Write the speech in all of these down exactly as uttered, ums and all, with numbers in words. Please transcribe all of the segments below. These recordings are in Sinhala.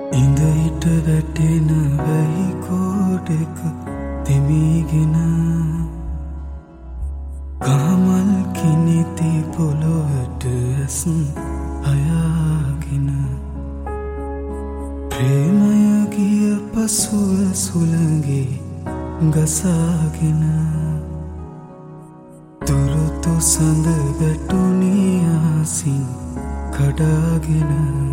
ඉඳ හිට වැටෙන වැහි කෝඩක තෙමීගෙන කහමල් කිනිති පොළොවට ඇස් අයාගෙන ප්‍රේමය ගිය පසුව සුළඟේ ගසාගෙන දුරුතු සඳ වැටුණි ආසින් කඩාගෙන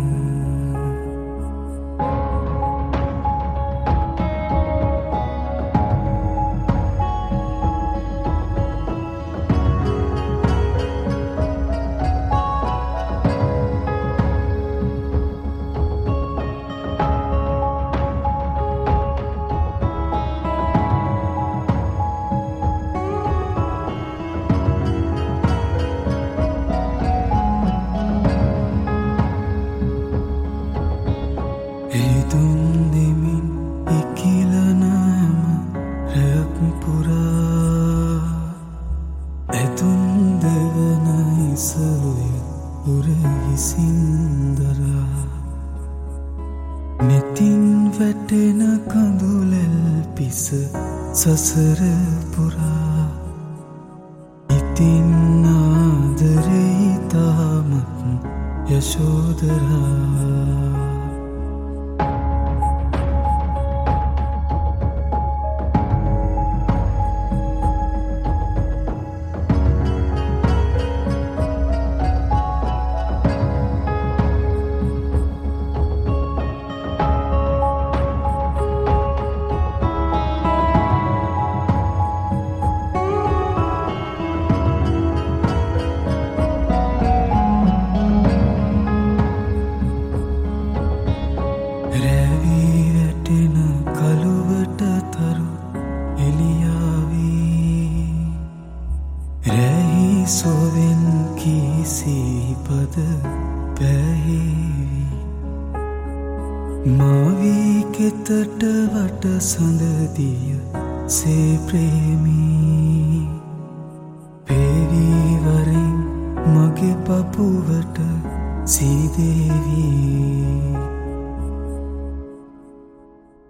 එළිදුම් දෙමින් ඉකිලනෑම රැයක් පුරා ඇතුන් දෙවන ඉසවය උරහිසින්දරා නෙතින් වැටෙන කඳුලැල් පිස සසර පුරා ඉතින් ආදරෙයි තාමත් යශෝදරා රැවී වැටෙන කළුවට තරු එළියාවී රැහි සොවෙන් කීසිපද පැහැවී මාවී කෙතට වට සඳදිය සේ ප්‍රේමී පේවී වරෙන් මගේ පපුවට සීදේවී